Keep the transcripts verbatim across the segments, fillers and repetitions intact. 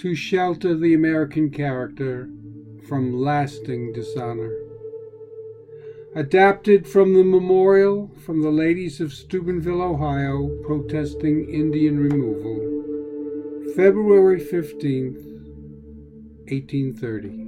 to shelter the American character from lasting dishonor. Adapted from the memorial from the ladies of Steubenville, Ohio, protesting Indian removal, February fifteenth, eighteen thirty.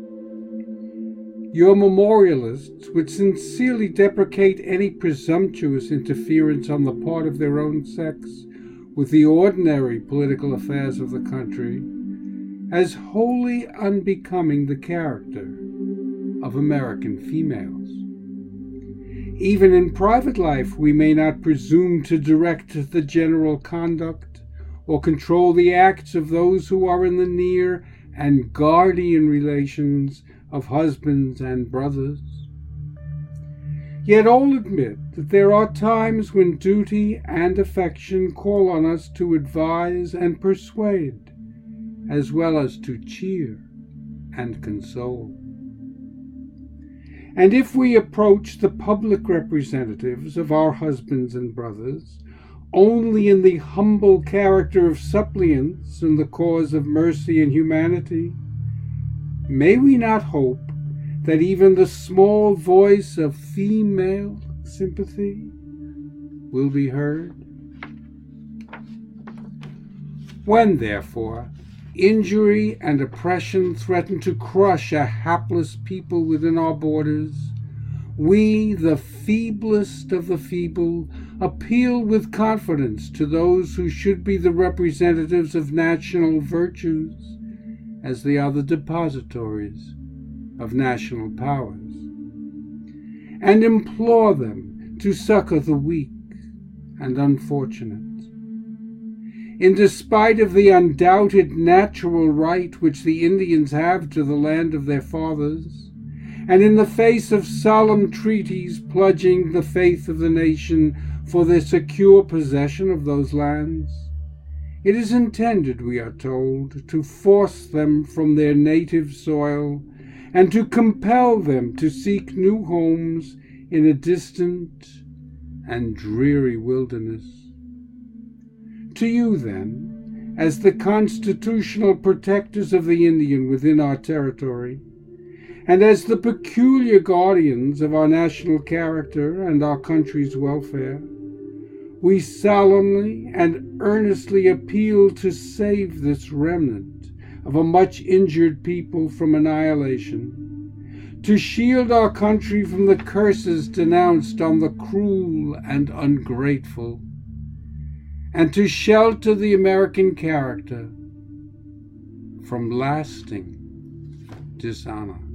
Your memorialists would sincerely deprecate any presumptuous interference on the part of their own sex with the ordinary political affairs of the country as wholly unbecoming the character of American females. Even in private life, we may not presume to direct the general conduct or control the acts of those who are in the near and guardian relations of husbands and brothers. Yet all admit that there are times when duty and affection call on us to advise and persuade, as well as to cheer and console. And if we approach the public representatives of our husbands and brothers only in the humble character of suppliants in the cause of mercy and humanity, may we not hope that even the small voice of female sympathy will be heard? When, therefore, injury and oppression threaten to crush a hapless people within our borders, we, the feeblest of the feeble, appeal with confidence to those who should be the representatives of national virtues, as they are the depositories of national powers, and implore them to succor the weak and unfortunate. In despite of the undoubted natural right which the Indians have to the land of their fathers, and in the face of solemn treaties pledging the faith of the nation for their secure possession of those lands, it is intended, we are told, to force them from their native soil and to compel them to seek new homes in a distant and dreary wilderness. To you, then, as the constitutional protectors of the Indian within our territory, and as the peculiar guardians of our national character and our country's welfare, we solemnly and earnestly appeal to save this remnant of a much injured people from annihilation, to shield our country from the curses denounced on the cruel and ungrateful, and to shelter the American character from lasting dishonor.